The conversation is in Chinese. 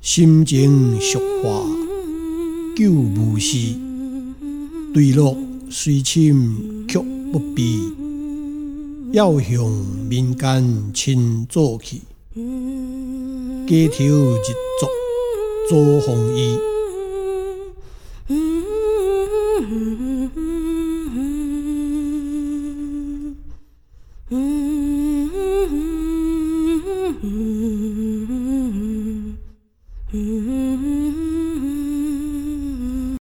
心情俗化救无事，对落虽深却不避，要向民间亲做去，街头日作做防疫。